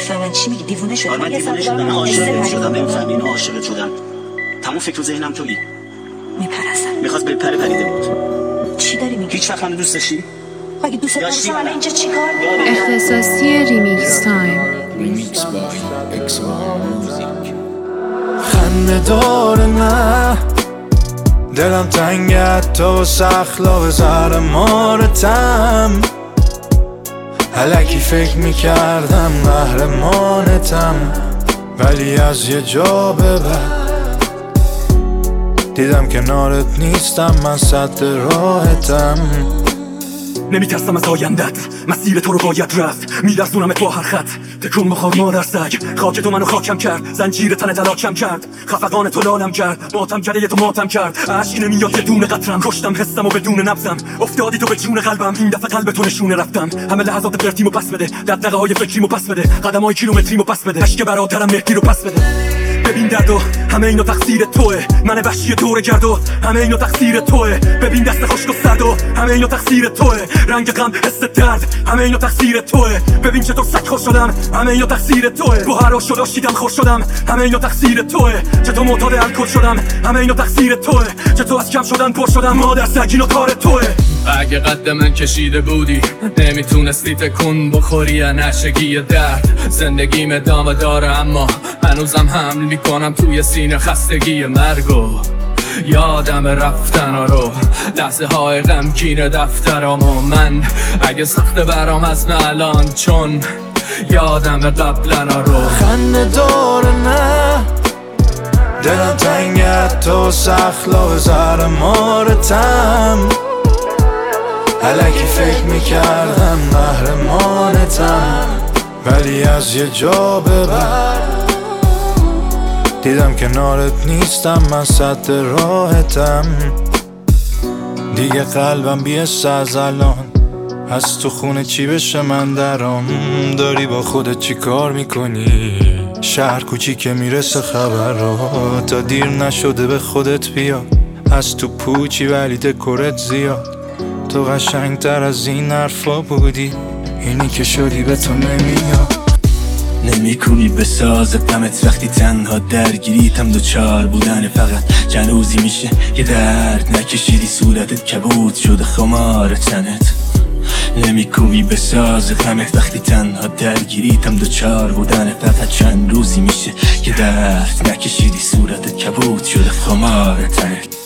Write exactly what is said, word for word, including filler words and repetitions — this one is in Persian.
نمیفهمن چی میگی. دیوونه شدی؟ من دیوونه شدم، من عاشقت شدم. نمیفهمی؟ اینو عاشقت شدم. تمام فکر و ذهنم تویی. میپرستم. میخواست بپره پریده بود. چی داری میگی؟ هیچ وقت منو دوست داشتی؟ اگه دوست داشتم الان اینجا چیکار می‌کنی؟ اختصاصی ریمیکس تایم. ریمیکس بای اکسوان موزیک. خنده داره نه دلم تنگت تو سخلا زهر مارتم، الکی فکر میکردم قهرمانتم، ولی از یه جا به بعد دیدم کنارت نیستم، من سد راحتم. نمیترسم از آیندت، مسیر تو رو باید رفت، میلرزونمت با هر خط، تکون بخواد مادر سگ، خاک تو منو خاکم کرد، زنجیر تن تلاکم کرد، خفقان تو لالم کرد، ماتم کرده تو ماتم کرد، عشق نمیاد یه دونه قطرم، کشتم حسم و بدون نبضم، افتادی تو به جون قلبم، این دفعه قلب تو نشونه رفتم، همه لحظات پرتیمو پس بده، دغدغه های فکریمو پس بده، قدمای کیلومتریمو پس بده، عشق برادرم مهدی رو پس بده. ببین دردو همه اینو تقصیر توه، من وحشی دور گردو همه اینو تقصیر توه، ببین دست خشک و سردو همه اینو تقصیر توه، رنگ غم حس درد همه اینو تقصیر توه، ببین چطور سگ خوش شدم همه اینو تقصیر توه، با هر آش و داشتیدم خوش شدم همه اینو تقصیر توه، چطور معتاد الکل شدم همه اینو تقصیر توه، چطور از کم شدن پر شدم مادر سگ اینو کار توه. اگه قد من کشیده بودی نمیتونستی تکون بخوری یا نشگی درد، زندگیم ادامه داره اما هنوزم حمل میکنم توی سینه خستگی مرگو، یادم رفتن رو لحظه های غمگین دفترم و من اگه سخته برام از الان چون یادم قبلنا رو. خنده داره نه دلم تنگت تو سخلا زهر مارتم، الکی فکر میکردم قهرمانتم، ولی از یه جا به بعد دیدم کنارت نیستم، من سد راحتم، دیگه قلبم بیسته از الان، از تو خونه چی بشه من درام، داری با خودت چی کار میکنی؟ شهر کوچی که میرسه خبر رو، تا دیر نشده به خودت بیا، از تو پوچی ولی دکورت زیاد، تو قشنگ تر از این حرفا بودی، اینی که شدی به تو نمیاد. نمیکنی به ساز غمت وقتی تنها درگیریتم دوچار بودن فقط چند روزی میشه یه درد نکشیدی، صورتت کبود شده خمار تنت. نمیکنی به ساز غمت وقتی تنها درگیریتم دوچار بودن فقط چند روزی میشه یه درد نکشیدی، صورتت کبود شده خمار تنت.